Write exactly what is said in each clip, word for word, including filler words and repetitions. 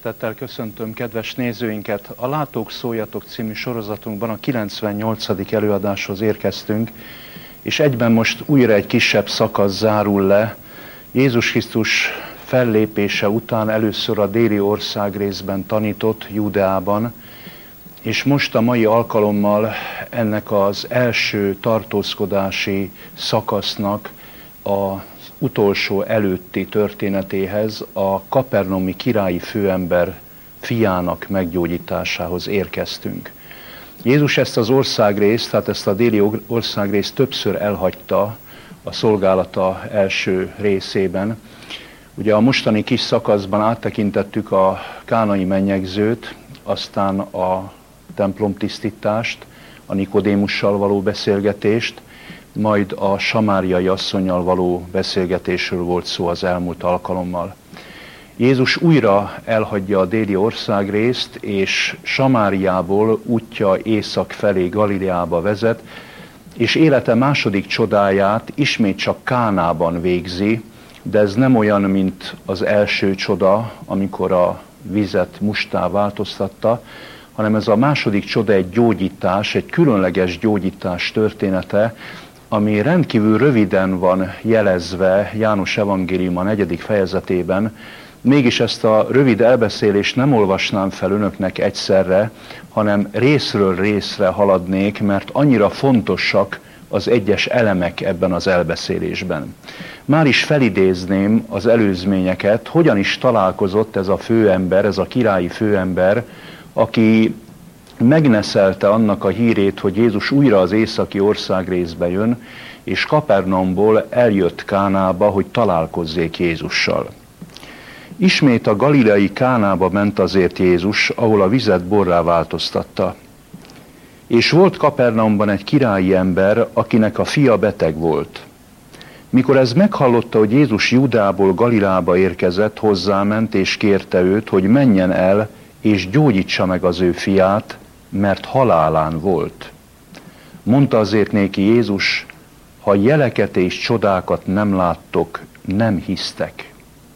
Szeretettel köszöntöm kedves nézőinket. A Látók Szóljatok című sorozatunkban a kilencvennyolcadik előadáshoz érkeztünk, és egyben most újra egy kisebb szakasz zárul le. Jézus Krisztus fellépése után először a déli országrészben tanított, Júdeában, és most a mai alkalommal ennek az első tartózkodási szakasznak a utolsó előtti történetéhez, a kapernaumi királyi főember fiának meggyógyításához érkeztünk. Jézus ezt az országrészt, tehát ezt a déli országrészt többször elhagyta a szolgálata első részében. Ugye a mostani kis szakaszban áttekintettük a kánai mennyegzőt, aztán a templomtisztítást, a Nikodémussal való beszélgetést, majd a samáriai asszonnyal való beszélgetésről volt szó az elmúlt alkalommal. Jézus újra elhagyja a déli országrészt, és Samáriából útja észak felé Galileába vezet, és élete második csodáját ismét csak Kánában végzi, de ez nem olyan, mint az első csoda, amikor a vizet mustá változtatta, hanem ez a második csoda egy gyógyítás, egy különleges gyógyítás története, ami rendkívül röviden van jelezve János evangélium a negyedik fejezetében. Mégis ezt a rövid elbeszélést nem olvasnám fel önöknek egyszerre, hanem részről részre haladnék, mert annyira fontosak az egyes elemek ebben az elbeszélésben. Már is felidézném az előzményeket, hogyan is találkozott ez a főember, ez a királyi főember, aki megneszelte annak a hírét, hogy Jézus újra az északi országrészbe jön, és Kapernaumból eljött Kánába, hogy találkozzék Jézussal. Ismét a galileai Kánába ment azért Jézus, ahol a vizet borrá változtatta. És volt Kapernaumban egy királyi ember, akinek a fia beteg volt. Mikor ez meghallotta, hogy Jézus Júdeából Galileába érkezett, hozzáment és kérte őt, hogy menjen el, és gyógyítsa meg az ő fiát, mert halálán volt. Mondta azért néki Jézus, ha jeleket és csodákat nem láttok, nem hisztek.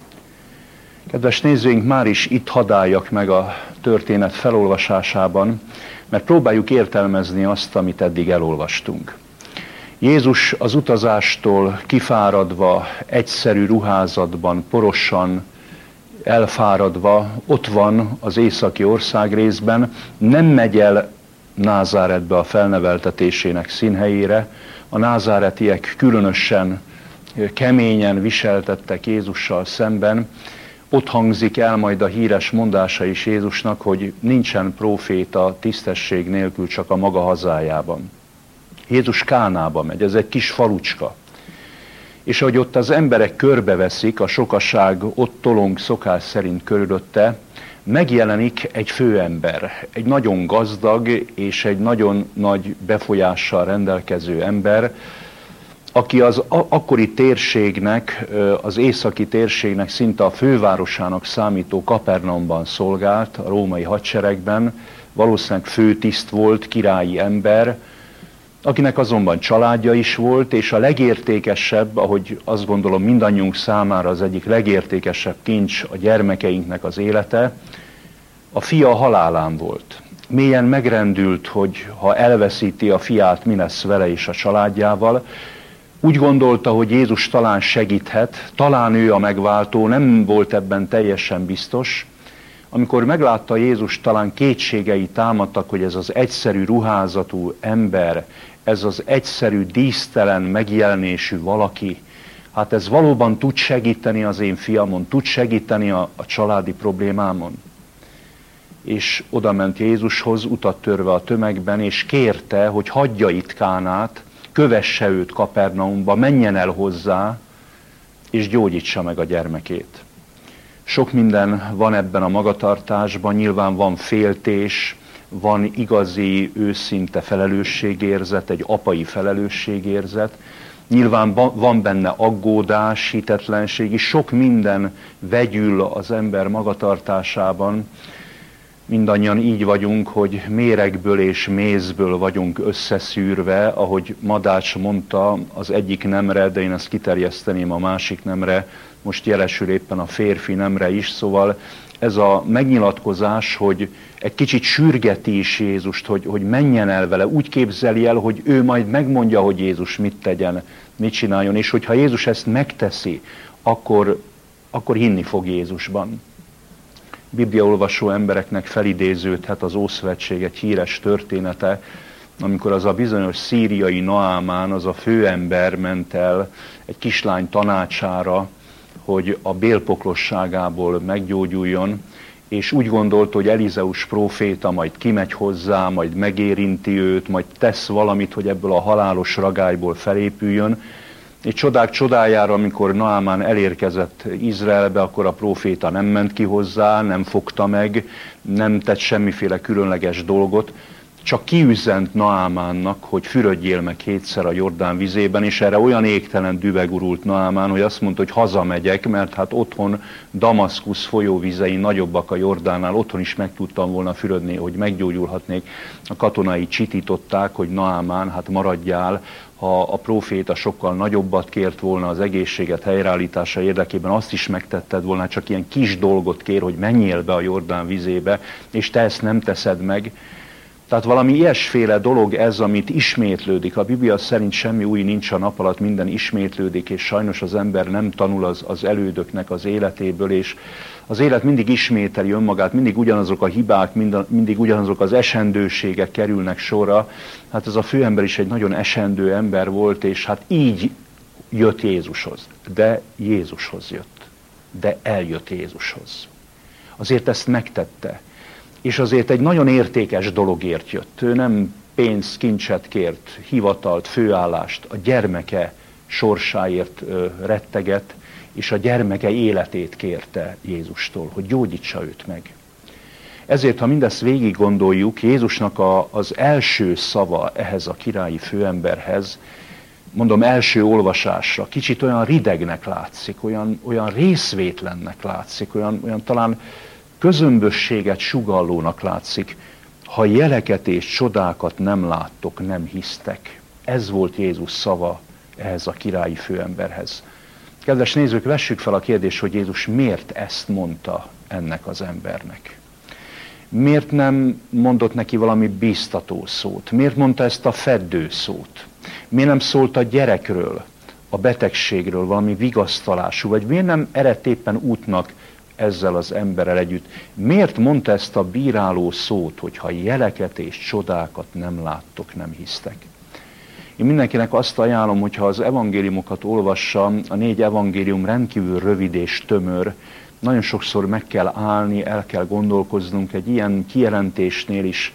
Kedves nézőink, már is itt hadáljak meg a történet felolvasásában, mert próbáljuk értelmezni azt, amit eddig elolvastunk. Jézus az utazástól kifáradva, egyszerű ruházatban, porosan, elfáradva, ott van az északi országrészben, nem megy el Názáretbe a felneveltetésének színhelyére. A názáretiek különösen keményen viseltettek Jézussal szemben. Ott hangzik el majd a híres mondása is Jézusnak, hogy nincsen próféta tisztesség nélkül csak a maga hazájában. Jézus Kánába megy, ez egy kis falucska. És ahogy ott az emberek körbeveszik, a sokaság ott tolong szokás szerint körülötte, megjelenik egy főember, egy nagyon gazdag és egy nagyon nagy befolyással rendelkező ember, aki az akkori térségnek, az északi térségnek szinte a fővárosának számító Kapernaumban szolgált, a római hadseregben, valószínűleg főtiszt volt, királyi ember, akinek azonban családja is volt, és a legértékesebb, ahogy azt gondolom mindannyiunk számára az egyik legértékesebb kincs a gyermekeinknek az élete, a fia halálán volt. Mélyen megrendült, hogy ha elveszíti a fiát, mi lesz vele és a családjával. Úgy gondolta, hogy Jézus talán segíthet, talán ő a megváltó, nem volt ebben teljesen biztos. Amikor meglátta Jézus, talán kétségei támadtak, hogy ez az egyszerű ruházatú ember, ez az egyszerű, dísztelen megjelenésű valaki, hát ez valóban tud segíteni az én fiamon, tud segíteni a, a családi problémámon. És oda ment Jézushoz, utat törve a tömegben, és kérte, hogy hagyja itt Kánát, kövesse őt Kapernaumba, menjen el hozzá, és gyógyítsa meg a gyermekét. Sok minden van ebben a magatartásban, nyilván van féltés, van igazi, őszinte felelősségérzet, egy apai felelősségérzet, nyilván van benne aggódás, hitetlenség is, sok minden vegyül az ember magatartásában, Mindannyian így vagyunk, hogy méregből és mézből vagyunk összeszűrve, ahogy Madács mondta az egyik nemre, de én ezt kiterjeszteném a másik nemre, most jelesül éppen a férfi nemre is, szóval ez a megnyilatkozás, hogy egy kicsit sürgeti is Jézust, hogy, hogy menjen el vele, úgy képzeli el, hogy ő majd megmondja, hogy Jézus mit tegyen, mit csináljon, és hogyha Jézus ezt megteszi, akkor, akkor hinni fog Jézusban. Bibliaolvasó embereknek felidéződhet az Ószövetség egy híres története, amikor az a bizonyos szíriai Naámán, az a főember ment el egy kislány tanácsára, hogy a bélpoklosságából meggyógyuljon, és úgy gondolta, hogy Elizeus próféta majd kimegy hozzá, majd megérinti őt, majd tesz valamit, hogy ebből a halálos ragályból felépüljön. És csodák csodájára, amikor Naámán elérkezett Izraelbe, akkor a próféta nem ment ki hozzá, nem fogta meg, nem tett semmiféle különleges dolgot, csak kiüzent Naámánnak, hogy fürödjél meg hétszer a Jordán vizében, és erre olyan égtelen düve gurult Naámán, hogy azt mondta, hogy hazamegyek, mert hát otthon Damaszkusz folyóvizei nagyobbak a Jordánnál, otthon is meg tudtam volna fürödni, hogy meggyógyulhatnék. A katonai csitították, hogy Naámán, hát maradjál, ha a próféta sokkal nagyobbat kért volna az egészséget helyreállítása érdekében, azt is megtetted volna, csak ilyen kis dolgot kér, hogy menjél be a Jordán vizébe, és te ezt nem teszed meg. Tehát valami ilyesféle dolog ez, amit ismétlődik. A Biblia szerint semmi új nincs a nap alatt, minden ismétlődik, és sajnos az ember nem tanul az, az elődöknek az életéből, és az élet mindig ismételi önmagát, mindig ugyanazok a hibák, mindig ugyanazok az esendőségek kerülnek sorra. Hát ez a főember is egy nagyon esendő ember volt, és hát így jött Jézushoz. De Jézushoz jött. De eljött Jézushoz. Azért ezt megtette. És azért egy nagyon értékes dologért jött. Ő nem pénzt, kincset kért, hivatalt, főállást, a gyermeke sorsáért retteget, és a gyermeke életét kérte Jézustól, hogy gyógyítsa őt meg. Ezért, ha mindezt végig gondoljuk, Jézusnak a, az első szava ehhez a királyi főemberhez, mondom első olvasásra, kicsit olyan ridegnek látszik, olyan, olyan részvétlennek látszik, olyan, olyan talán közömbösséget sugallónak látszik. Ha jeleket és csodákat nem láttok, nem hisztek. Ez volt Jézus szava ehhez a királyi főemberhez. Kedves nézők, vessük fel a kérdést, hogy Jézus miért ezt mondta ennek az embernek. Miért nem mondott neki valami bíztató szót? Miért mondta ezt a feddő szót? Miért nem szólt a gyerekről, a betegségről, valami vigasztalású? Vagy miért nem eredt éppen útnak ezzel az emberrel együtt? Miért mondta ezt a bíráló szót, hogy ha jeleket és csodákat nem láttok, nem hisztek? Én mindenkinek azt ajánlom, hogyha az evangéliumokat olvassa, a négy evangélium rendkívül rövid és tömör, nagyon sokszor meg kell állni, el kell gondolkoznunk egy ilyen kijelentésnél is.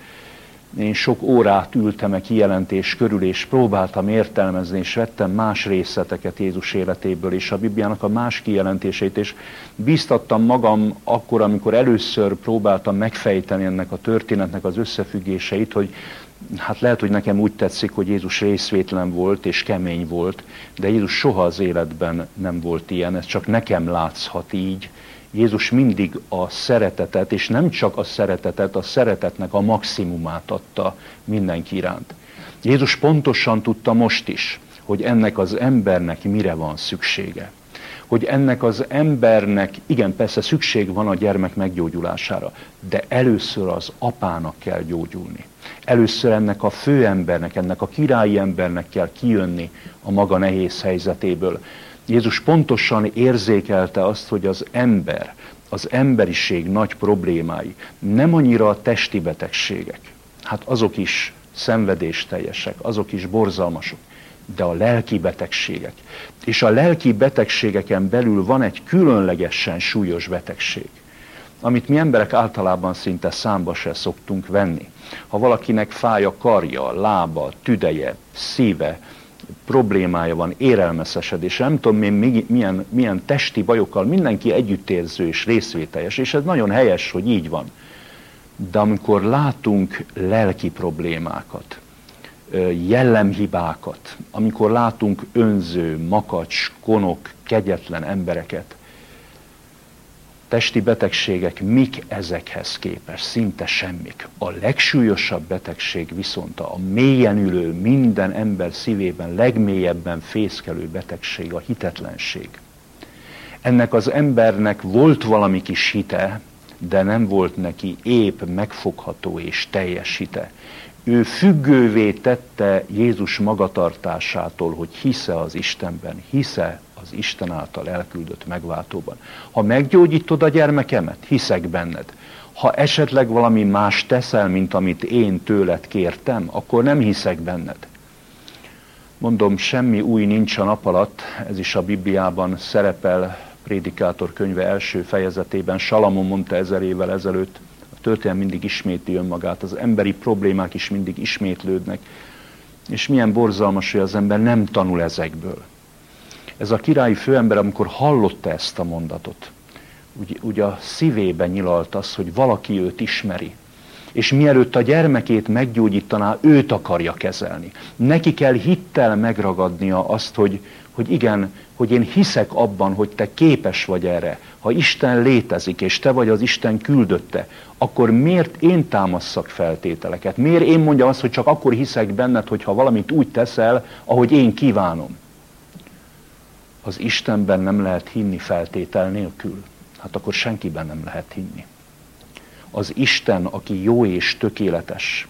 Én sok órát ültem a kijelentés körül, és próbáltam értelmezni, és vettem más részleteket Jézus életéből, és a Bibliának a más kijelentését, és bíztattam magam akkor, amikor először próbáltam megfejteni ennek a történetnek az összefüggéseit, hogy hát lehet, hogy nekem úgy tetszik, hogy Jézus részvétlen volt és kemény volt, de Jézus soha az életben nem volt ilyen, ez csak nekem látszhat így. Jézus mindig a szeretetet, és nem csak a szeretetet, a szeretetnek a maximumát adta mindenki iránt. Jézus pontosan tudta most is, hogy ennek az embernek mire van szüksége. Hogy ennek az embernek, igen, persze szükség van a gyermek meggyógyulására, de először az apának kell gyógyulni. Először ennek a főembernek, ennek a királyi embernek kell kijönni a maga nehéz helyzetéből. Jézus pontosan érzékelte azt, hogy az ember, az emberiség nagy problémái nem annyira a testi betegségek, hát azok is szenvedésteljesek, azok is borzalmasok, de a lelki betegségek. És a lelki betegségeken belül van egy különlegesen súlyos betegség, amit mi emberek általában szinte számba se szoktunk venni. Ha valakinek fáj a karja, lába, tüdeje, szíve, problémája van, érelmeszesedés, nem tudom én milyen, milyen testi bajokkal, mindenki együttérző és részvételjes, és ez nagyon helyes, hogy így van. De amikor látunk lelki problémákat, jellemhibákat, amikor látunk önző, makacs, konok, kegyetlen embereket, testi betegségek mik ezekhez képest? Szinte semmik. A legsúlyosabb betegség viszont a mélyen ülő, minden ember szívében legmélyebben fészkelő betegség, a hitetlenség. Ennek az embernek volt valami kis hite, de nem volt neki épp megfogható és teljes hite. Ő függővé tette Jézus magatartásától, hogy hisze az Istenben, hisze az Isten által elküldött megváltóban. Ha meggyógyítod a gyermekemet, hiszek benned. Ha esetleg valami más teszel, mint amit én tőled kértem, akkor nem hiszek benned. Mondom, semmi új nincs a nap alatt, ez is a Bibliában szerepel, Prédikátor könyve első fejezetében. Salamon mondta ezer évvel ezelőtt, a történelem mindig ismétli önmagát, az emberi problémák is mindig ismétlődnek, és milyen borzalmas, hogy az ember nem tanul ezekből. Ez a királyi főember, amikor hallotta ezt a mondatot, úgy, úgy a szívében nyilalt az, hogy valaki őt ismeri, és mielőtt a gyermekét meggyógyítaná, őt akarja kezelni. Neki kell hittel megragadnia azt, hogy, hogy igen, hogy én hiszek abban, hogy te képes vagy erre. Ha Isten létezik, és te vagy az Isten küldötte, akkor miért én támasszak feltételeket? Miért én mondjam azt, hogy csak akkor hiszek benned, hogyha valamit úgy teszel, ahogy én kívánom? Az Istenben nem lehet hinni feltétel nélkül, hát akkor senkiben nem lehet hinni. Az Isten, aki jó és tökéletes,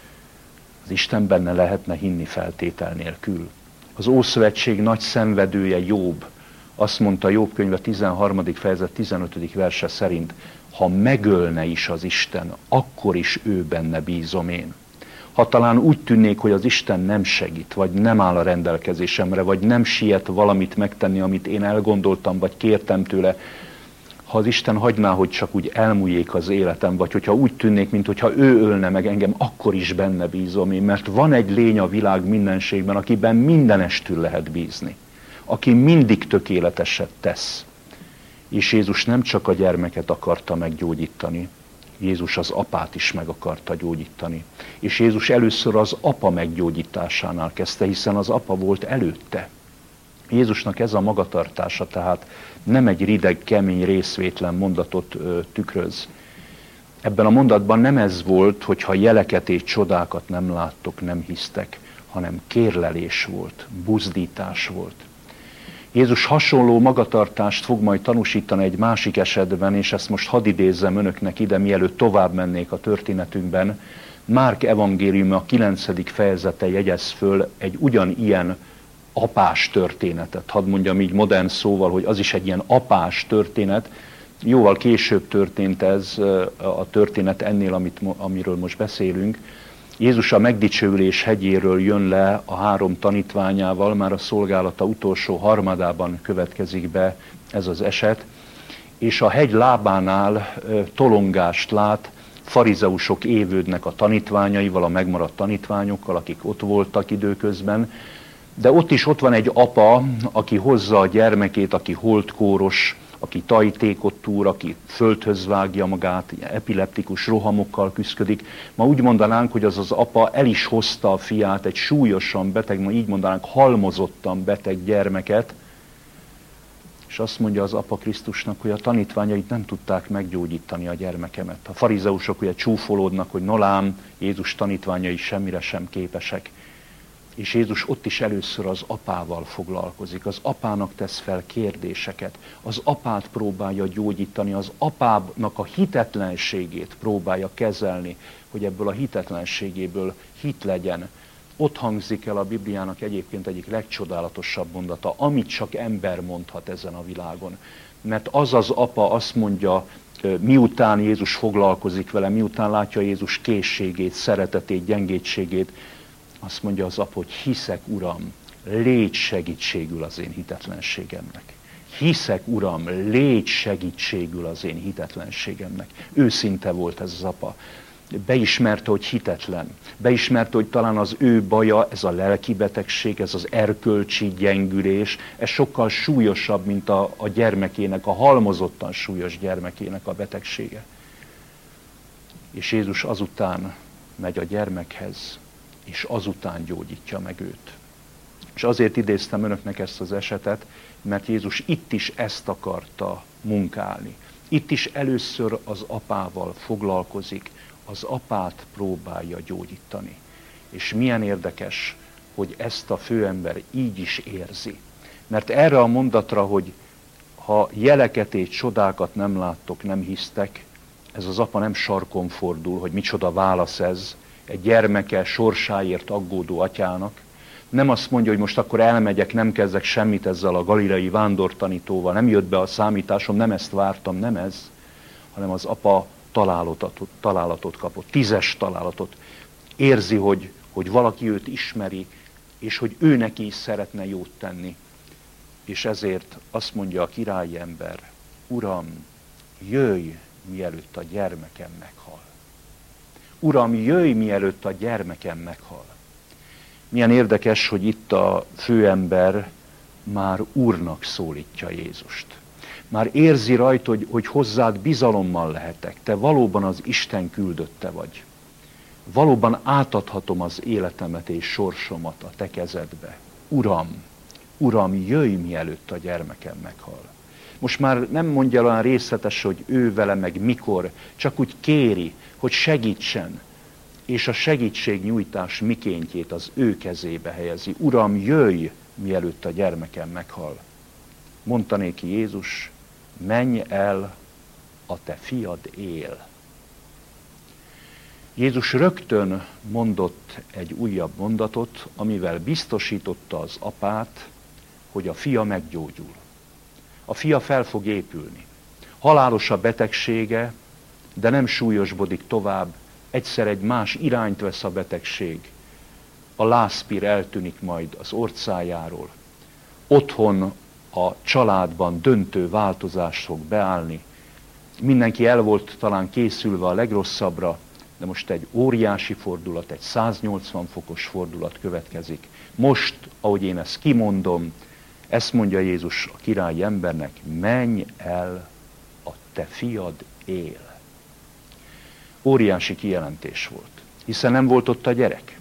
az Istenben ne lehetne hinni feltétel nélkül. Az Ószövetség nagy szenvedője Jobb, azt mondta Jobb könyve tizenharmadik fejezet tizenötödik verse szerint, ha megölne is az Isten, akkor is ő benne bízom én. Ha talán úgy tűnnék, hogy az Isten nem segít, vagy nem áll a rendelkezésemre, vagy nem siet valamit megtenni, amit én elgondoltam, vagy kértem tőle, ha az Isten hagyná, hogy csak úgy elmúljék az életem, vagy hogyha úgy tűnnék, mintha ő ölne meg engem, akkor is benne bízom én, mert van egy lény a világ mindenségben, akiben mindenestül lehet bízni, aki mindig tökéleteset tesz. És Jézus nem csak a gyermeket akarta meggyógyítani, Jézus az apát is meg akarta gyógyítani. És Jézus először az apa meggyógyításánál kezdte, hiszen az apa volt előtte. Jézusnak ez a magatartása tehát nem egy rideg, kemény, részvétlen mondatot ö, tükröz. Ebben a mondatban nem ez volt, hogy ha jeleket és csodákat nem láttok, nem hisztek, hanem kérlelés volt, buzdítás volt. Jézus hasonló magatartást fog majd tanúsítani egy másik esetben, és ezt most hadd idézzem önöknek ide, mielőtt tovább mennék a történetünkben. Márk evangélium a kilencedik fejezete jegyez föl egy ugyanilyen apás történetet. Hadd mondjam így modern szóval, hogy az is egy ilyen apás történet. Jóval később történt ez a történet ennél, amit, amiről most beszélünk. Jézus a megdicsőülés hegyéről jön le a három tanítványával, már a szolgálata utolsó harmadában következik be ez az eset, és a hegy lábánál tolongást lát, farizeusok évődnek a tanítványaival, a megmaradt tanítványokkal, akik ott voltak időközben, de ott is ott van egy apa, aki hozza a gyermekét, aki holtkóros, aki tajtékot túr, aki földhöz vágja magát, epileptikus rohamokkal küszködik. Ma úgy mondanánk, hogy az az apa el is hozta a fiát, egy súlyosan beteg, ma így mondanánk, halmozottan beteg gyermeket, és azt mondja az apa Krisztusnak, hogy a tanítványait nem tudták meggyógyítani a gyermekemet. A farizeusok ugye csúfolódnak, hogy nolám, Jézus tanítványai semmire sem képesek. És Jézus ott is először az apával foglalkozik. Az apának tesz fel kérdéseket. Az apát próbálja gyógyítani, az apának a hitetlenségét próbálja kezelni, hogy ebből a hitetlenségéből hit legyen. Ott hangzik el a Bibliának egyébként egyik legcsodálatosabb mondata, amit csak ember mondhat ezen a világon. Mert az az apa azt mondja, miután Jézus foglalkozik vele, miután látja Jézus készségét, szeretetét, gyengétségét, azt mondja az apa, hogy hiszek, Uram, légy segítségül az én hitetlenségemnek. Hiszek, Uram, légy segítségül az én hitetlenségemnek. Őszinte volt ez az apa. Beismerte, hogy hitetlen. Beismerte, hogy talán az ő baja, ez a lelki betegség, ez az erkölcsi gyengülés, ez sokkal súlyosabb, mint a, a gyermekének, a halmozottan súlyos gyermekének a betegsége. És Jézus azután megy a gyermekhez, és azután gyógyítja meg őt. És azért idéztem önöknek ezt az esetet, mert Jézus itt is ezt akarta munkálni. Itt is először az apával foglalkozik, az apát próbálja gyógyítani. És milyen érdekes, hogy ezt a főember így is érzi. Mert erre a mondatra, hogy ha jeleket és csodákat nem láttok, nem hisztek, ez az apa nem sarkon fordul, hogy micsoda válasz ez egy gyermeke sorsáért aggódó atyának. Nem azt mondja, hogy most akkor elmegyek, nem kezdek semmit ezzel a galileai vándortanítóval, nem jött be a számításom, nem ezt vártam, nem ez, hanem az apa találatot, találatot kapott, tízes találatot. Érzi, hogy, hogy valaki őt ismeri, és hogy ő neki is szeretne jót tenni. És ezért azt mondja a királyi ember, Uram, jöjj, mielőtt a gyermekem meghal. Uram, jöjj, mielőtt a gyermekem meghal. Milyen érdekes, hogy itt a főember már Úrnak szólítja Jézust. Már érzi rajta, hogy, hogy hozzád bizalommal lehetek. Te valóban az Isten küldötte vagy. Valóban átadhatom az életemet és sorsomat a te kezedbe. Uram, Uram, jöjj, mielőtt a gyermekem meghal. Most már nem mondja olyan részletes, hogy ő vele meg mikor, csak úgy kéri, hogy segítsen, és a segítségnyújtás mikéntjét az ő kezébe helyezi. Uram, jöjj, mielőtt a gyermekem meghal. Mondta néki Jézus, menj el, a te fiad él. Jézus rögtön mondott egy újabb mondatot, amivel biztosította az apát, hogy a fia meggyógyul. A fia fel fog épülni. Halálos a betegsége, de nem súlyosbodik tovább, egyszer egy más irányt vesz a betegség. A lászpír eltűnik majd az orcájáról. Otthon a családban döntő változás fog beállni. Mindenki el volt talán készülve a legrosszabbra, de most egy óriási fordulat, egy száznyolcvan fokos fordulat következik. Most, ahogy én ezt kimondom, ezt mondja Jézus a királyi embernek, menj el, a te fiad él. Óriási kijelentés volt, hiszen nem volt ott a gyerek.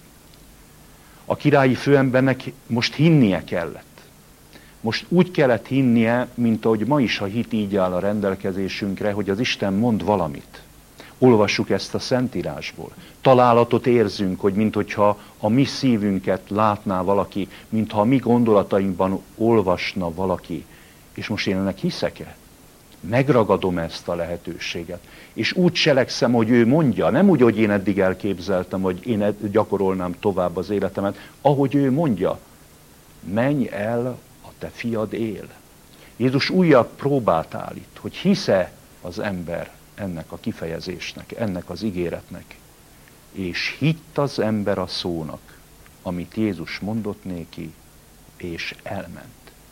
A királyi főembernek most hinnie kellett. Most úgy kellett hinnie, mint ahogy ma is a hit így áll a rendelkezésünkre, hogy az Isten mond valamit. Olvassuk ezt a Szentírásból. Találatot érzünk, hogy minthogyha a mi szívünket látná valaki, mintha a mi gondolatainkban olvasna valaki. És most én ennek hiszek-e? Megragadom ezt a lehetőséget. És úgy cselekszem, hogy ő mondja, nem úgy, hogy én eddig elképzeltem, hogy én gyakorolnám tovább az életemet, ahogy ő mondja, menj el, a te fiad él. Jézus újabb próbát állít, hogy hisz-e az ember ennek a kifejezésnek, ennek az ígéretnek. És hitt az ember a szónak, amit Jézus mondott néki, és elment.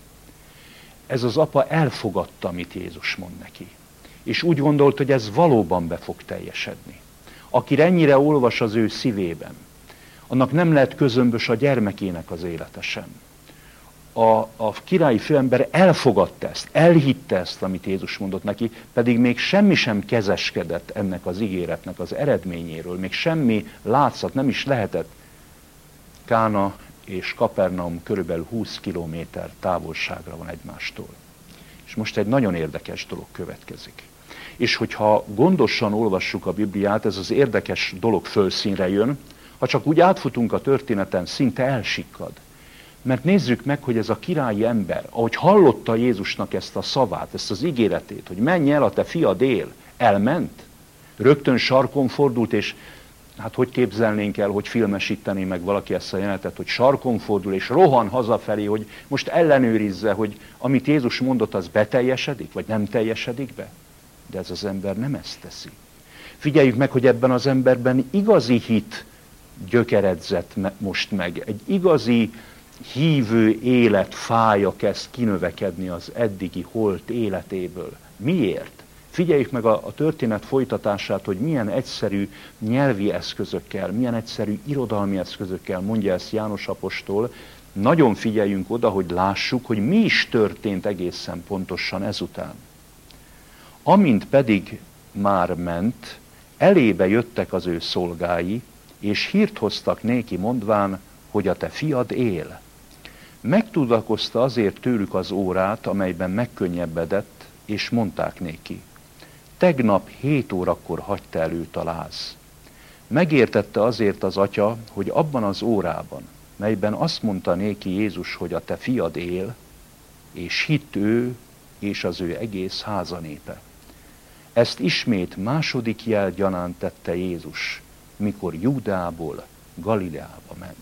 Ez az apa elfogadta, amit Jézus mond neki. És úgy gondolt, hogy ez valóban be fog teljesedni. Aki ennyire olvas az ő szívében, annak nem lehet közömbös a gyermekének az élete sem. A, a királyi főember elfogadta ezt, elhitte ezt, amit Jézus mondott neki, pedig még semmi sem kezeskedett ennek az ígéretnek az eredményéről, még semmi látszat nem is lehetett. Kána és Kapernaum körülbelül húsz kilométer távolságra van egymástól. És most egy nagyon érdekes dolog következik. És hogyha gondosan olvassuk a Bibliát, ez az érdekes dolog fölszínre jön, ha csak úgy átfutunk a történeten, szinte elsikkad. Mert nézzük meg, hogy ez a királyi ember, ahogy hallotta Jézusnak ezt a szavát, ezt az ígéretét, hogy menj el, a te fiad él, elment, rögtön sarkon fordult, és hát hogy képzelnénk el, hogy filmesíteni meg valaki ezt a jelenetet, hogy sarkon fordul, és rohan hazafelé, hogy most ellenőrizze, hogy amit Jézus mondott, az beteljesedik, vagy nem teljesedik be. De ez az ember nem ezt teszi. Figyeljük meg, hogy ebben az emberben igazi hit gyökeredzett most meg, egy igazi hívő élet fája kezd kinövekedni az eddigi holt életéből. Miért? Figyeljük meg a, a történet folytatását, hogy milyen egyszerű nyelvi eszközökkel, milyen egyszerű irodalmi eszközökkel mondja ezt János apostol. Nagyon figyeljünk oda, hogy lássuk, hogy mi is történt egészen pontosan ezután. Amint pedig már ment, elébe jöttek az ő szolgái, és hírt hoztak néki mondván, hogy a te fiad él. Megtudakozta azért tőlük az órát, amelyben megkönnyebbedett, és mondták néki. tegnap hét órakor hagyta el őt a láz. Megértette azért az atya, hogy abban az órában, melyben azt mondta néki Jézus, hogy a te fiad él, és hitt ő és az ő egész házanépe. Ezt ismét második jel gyanánt tette Jézus, mikor Júdeából Galileába ment.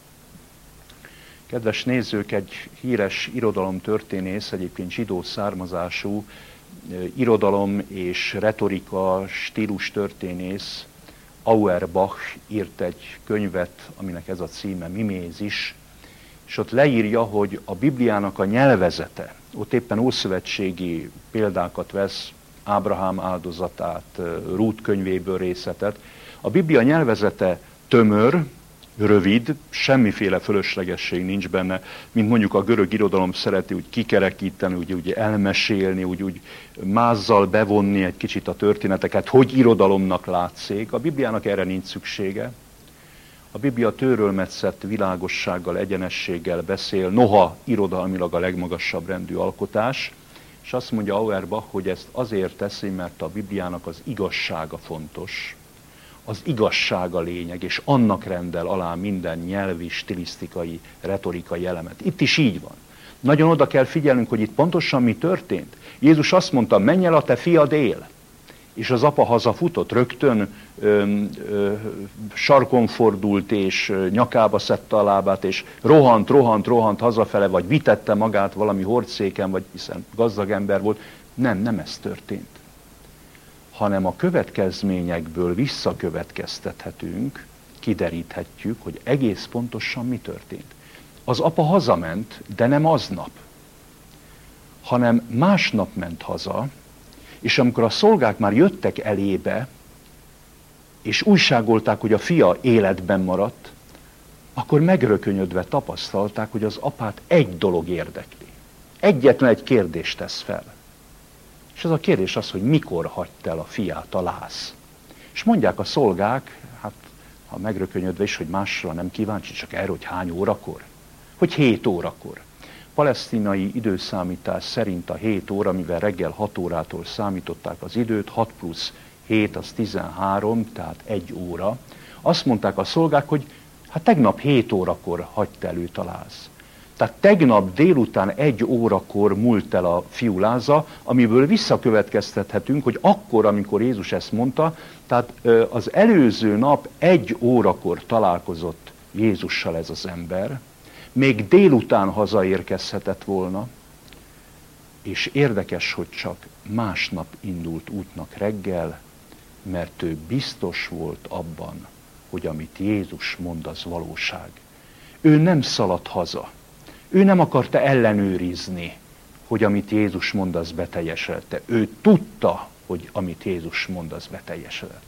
Kedves nézők, egy híres irodalomtörténész, egyébként zsidó származású irodalom és retorika stílus történész, Auerbach írt egy könyvet, aminek ez a címe Mimézis, és ott leírja, hogy a Bibliának a nyelvezete, ott éppen ószövetségi példákat vesz, Ábrahám áldozatát, Rút könyvéből részletet. A Biblia nyelvezete tömör, rövid, semmiféle fölöslegesség nincs benne, mint mondjuk a görög irodalom szereti úgy kikerekíteni, úgy, úgy elmesélni, úgy, úgy mázzal bevonni egy kicsit a történeteket, hogy irodalomnak látszék. A Bibliának erre nincs szüksége. A Biblia tőrölmetszett világossággal, egyenességgel beszél, noha irodalmilag a legmagasabb rendű alkotás, és azt mondja Auerbach, hogy ezt azért teszi, mert a Bibliának az igazsága fontos, az igazság a lényeg, és annak rendel alá minden nyelvi, stilisztikai, retorikai elemet. Itt is így van. Nagyon oda kell figyelnünk, hogy itt pontosan mi történt. Jézus azt mondta, menj el, a te fiad él. És az apa hazafutott, rögtön ö, ö, sarkon fordult, és ö, nyakába szedte a lábát, és rohant, rohant, rohant hazafele, vagy vitette magát valami hordszéken, vagy hiszen gazdag ember volt. Nem, nem ez történt. Hanem a következményekből visszakövetkeztethetünk, kideríthetjük, hogy egész pontosan mi történt. Az apa hazament, de nem aznap, hanem másnap ment haza, és amikor a szolgák már jöttek elébe, és újságolták, hogy a fia életben maradt, akkor megrökönyödve tapasztalták, hogy az apát egy dolog érdekli. Egyetlen egy kérdést tesz fel. És ez a kérdés az, hogy mikor hagyta el a fiát a láz. És mondják a szolgák, hát ha megrökönyödve is, hogy másra nem kíváncsi, csak erre, hogy hány órakor? Hogy hét órakor. Palesztinai időszámítás szerint a hét óra, mivel reggel hat órától számították az időt, hat plusz hét az tizenhárom, tehát egy óra. Azt mondták a szolgák, hogy hát tegnap hét órakor hagyta el őt a láz. Tehát tegnap délután egy órakor múlt el a fiú láza, amiből visszakövetkeztethetünk, hogy akkor, amikor Jézus ezt mondta, tehát az előző nap egy órakor találkozott Jézussal ez az ember, még délután hazaérkezhetett volna, és érdekes, hogy csak másnap indult útnak reggel, mert ő biztos volt abban, hogy amit Jézus mond, az valóság. Ő nem szaladt haza. Ő nem akarta ellenőrizni, hogy amit Jézus mond, az beteljesedett. Ő tudta, hogy amit Jézus mond, az beteljesedett.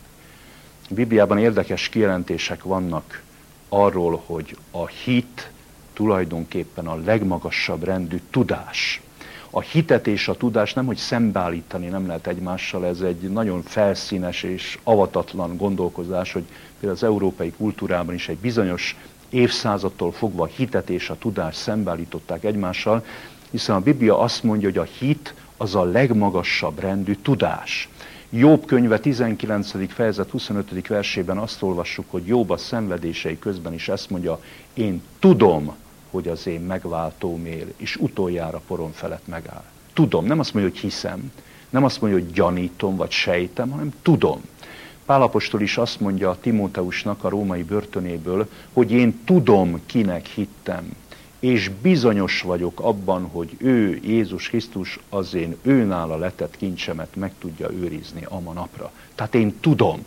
A Bibliában érdekes kijelentések vannak arról, hogy a hit tulajdonképpen a legmagasabb rendű tudás. A hitet és a tudást nem, hogy szembeállítani nem lehet egymással, ez egy nagyon felszínes és avatatlan gondolkozás, hogy például az európai kultúrában is egy bizonyos évszázadtól fogva a hitet és a tudást szembeállították egymással, hiszen a Biblia azt mondja, hogy a hit az a legmagasabb rendű tudás. Jobb könyve tizenkilencedik fejezet huszonötödik versében azt olvassuk, hogy Jobb a szenvedései közben is ezt mondja, én tudom, hogy az én megváltóm él, és utoljára porom felett megáll. Tudom, nem azt mondja, hogy hiszem, nem azt mondja, hogy gyanítom, vagy sejtem, hanem tudom. Pál apostol is azt mondja a Timóteusnak a római börtönéből, hogy én tudom, kinek hittem, és bizonyos vagyok abban, hogy ő, Jézus Krisztus, az én őnála letett kincsemet meg tudja őrizni ama napra. Tehát én tudom.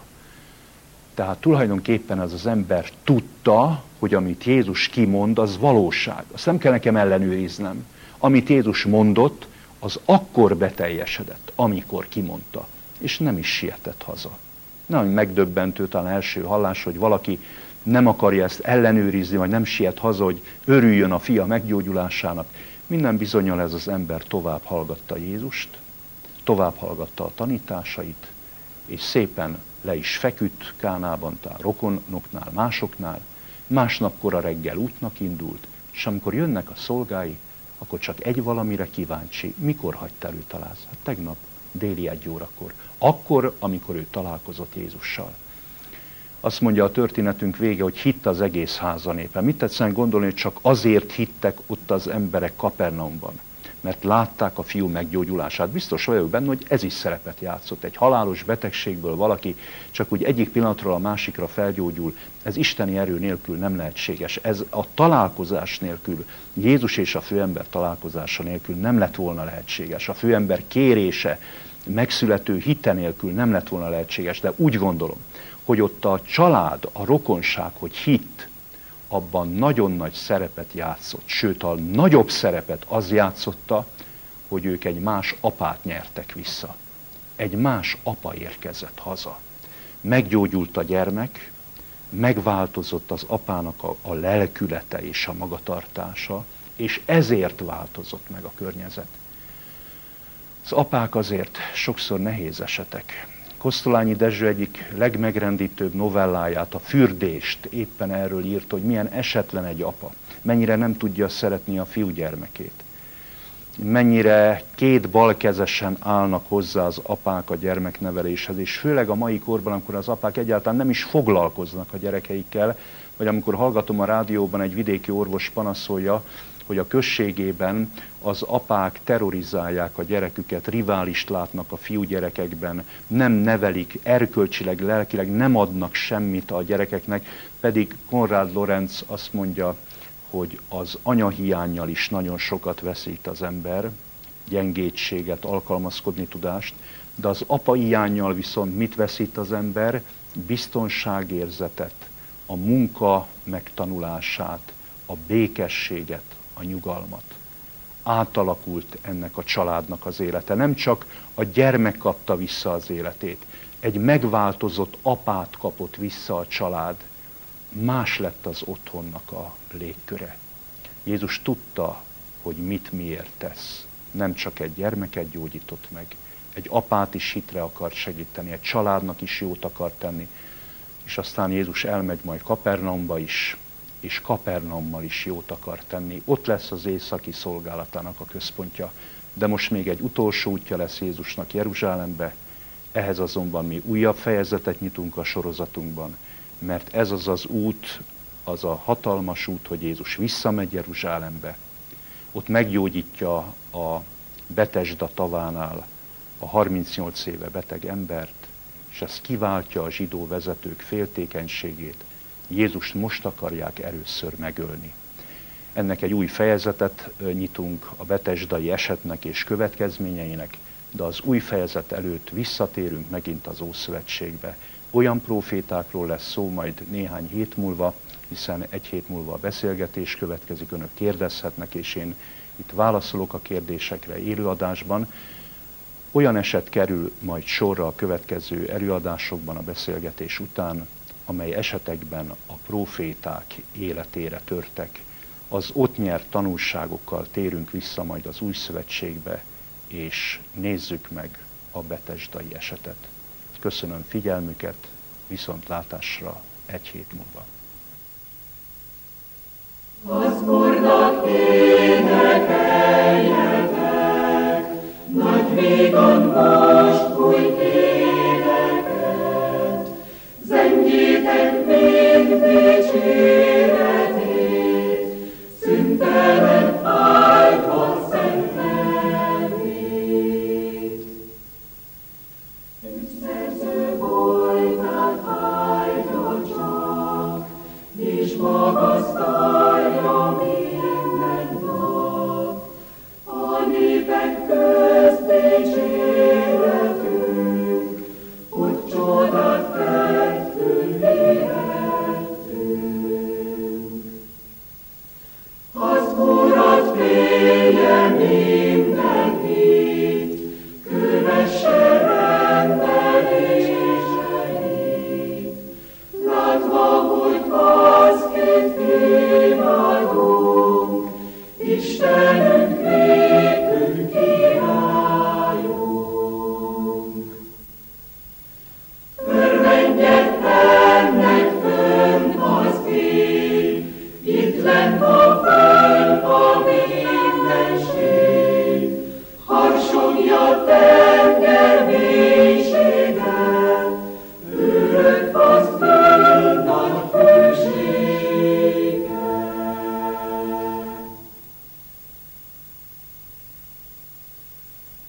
Tehát tulajdonképpen ez az ember tudta, hogy amit Jézus kimond, az valóság. Azt nem kell nekem ellenőriznem. Amit Jézus mondott, az akkor beteljesedett, amikor kimondta. És nem is sietett haza. Nagyon megdöbbentő talán első hallás, hogy valaki nem akarja ezt ellenőrizni, vagy nem siet haza, hogy örüljön a fia meggyógyulásának. Minden bizonnyal ez az ember tovább hallgatta Jézust, tovább hallgatta a tanításait, és szépen le is feküdt Kánában, tehát rokonoknál, másoknál, másnapkor a reggel útnak indult, és amikor jönnek a szolgái, akkor csak egy valamire kíváncsi. Mikor hagyta el őt a láz? Hát tegnap déli egy órakor. Akkor, amikor ő találkozott Jézussal. Azt mondja a történetünk vége, hogy hitt az egész háza népe. Mit tetszen gondolni, hogy csak azért hittek ott az emberek Kapernaumban? Mert látták a fiú meggyógyulását. Biztos vagyok benne, hogy ez is szerepet játszott. Egy halálos betegségből valaki csak úgy egyik pillanatról a másikra felgyógyul. Ez isteni erő nélkül nem lehetséges. Ez a találkozás nélkül, Jézus és a főember találkozása nélkül nem lett volna lehetséges. A főember kérése, megszülető hite nélkül nem lett volna lehetséges. De úgy gondolom, hogy ott a család, a rokonság, hogy hitt, abban nagyon nagy szerepet játszott. Sőt, a nagyobb szerepet az játszotta, hogy ők egy más apát nyertek vissza. Egy más apa érkezett haza. Meggyógyult a gyermek, megváltozott az apának a, a lelkülete és a magatartása, és ezért változott meg a környezet. Az apák azért sokszor nehéz esetek. Kosztolányi Dezső egyik legmegrendítőbb novelláját, a Fürdést éppen erről írt, hogy milyen esetlen egy apa, mennyire nem tudja szeretni a fiúgyermekét, mennyire két balkezesen állnak hozzá az apák a gyermekneveléshez, és főleg a mai korban, amikor az apák egyáltalán nem is foglalkoznak a gyerekeikkel, vagy amikor hallgatom a rádióban, egy vidéki orvos panaszolja, hogy a községében az apák terrorizálják a gyereküket, riválist látnak a fiúgyerekekben, nem nevelik, erkölcsileg, lelkileg nem adnak semmit a gyerekeknek, pedig Konrád Lorenz azt mondja, hogy az anyahiánnyal is nagyon sokat veszít az ember, gyengétséget, alkalmazkodni tudást, de az apa hiánnyal viszont mit veszít az ember? Biztonságérzetet, a munka megtanulását, a békességet, a nyugalmat. Átalakult ennek a családnak az élete. Nem csak a gyermek kapta vissza az életét, egy megváltozott apát kapott vissza a család. Más lett az otthonnak a légköre. Jézus tudta, hogy mit miért tesz. Nem csak egy gyermeket gyógyított meg, egy apát is hitre akart segíteni, egy családnak is jót akart tenni, és aztán Jézus elmegy majd Kapernaumba is, és Kapernaummal is jót akar tenni. Ott lesz az északi szolgálatának a központja. De most még egy utolsó útja lesz Jézusnak Jeruzsálembe, ehhez azonban mi újabb fejezetet nyitunk a sorozatunkban, mert ez az az út, az a hatalmas út, hogy Jézus visszamegy Jeruzsálembe. Ott meggyógyítja a Betesda tavánál a harmincnyolc éve beteg embert, és ez kiváltja a zsidó vezetők féltékenységét. Jézust most akarják először megölni. Ennek egy új fejezetet nyitunk a betesdai esetnek és következményeinek, de az új fejezet előtt visszatérünk megint az Ószövetségbe. Olyan prófétákról lesz szó majd néhány hét múlva, hiszen egy hét múlva a beszélgetés következik, önök kérdezhetnek, és én itt válaszolok a kérdésekre élőadásban. Olyan eset kerül majd sorra a következő előadásokban a beszélgetés után, amely esetekben a próféták életére törtek. Az ott nyert tanulságokkal térünk vissza majd az Új Szövetségbe, és nézzük meg a betesdai esetet. Köszönöm figyelmüket, viszontlátásra egy hét múlva. Az Úrnak énekeljetek, nagy vígan most új éneket, zengjétek mind dicséretét, szüntelen áldva szent nevét. Önszerző voltál áldja csak, és magasztalja minden nap, a népek közt dicséretünk, hogy csodát tettünk életünk. Az Urat félje minden hit, kövesse rendeléseit, látva, hogy az két imádunk, Isten